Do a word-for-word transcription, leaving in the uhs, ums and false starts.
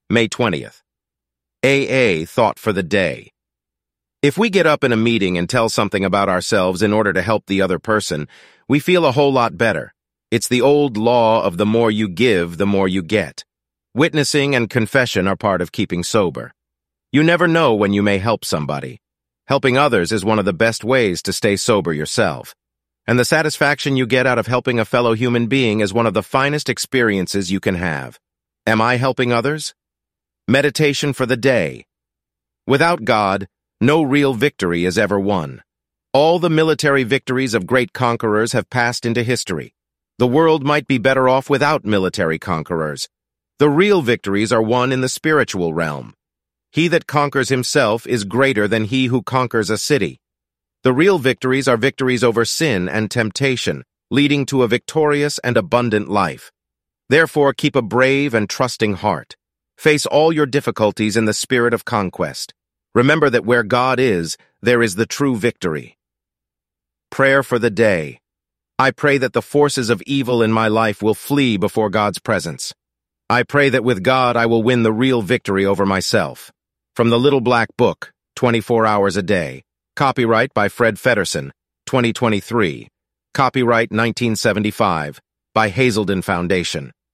May twentieth. A A Thought for the Day. If we get up in a meeting and tell something about ourselves in order to help the other person, we feel a whole lot better. It's the old law of the more you give, the more you get. Witnessing and confession are part of keeping sober. You never know when you may help somebody. Helping others is one of the best ways to stay sober yourself. And the satisfaction you get out of helping a fellow human being is one of the finest experiences you can have. Am I helping others? Meditation for the day. Without God, no real victory is ever won. All the military victories of great conquerors have passed into history. The world might be better off without military conquerors. The real victories are won in the spiritual realm. He that conquers himself is greater than he who conquers a city. The real victories are victories over sin and temptation, leading to a victorious and abundant life. Therefore, keep a brave and trusting heart. Face all your difficulties in the spirit of conquest. Remember that where God is, there is the true victory. Prayer for the day. I pray that the forces of evil in my life will flee before God's presence. I pray that with God I will win the real victory over myself. From the Little Black Book, twenty-four hours a day. Copyright by Fred Feddersen, twenty twenty-three. Copyright nineteen seventy-five, by Hazelden Foundation.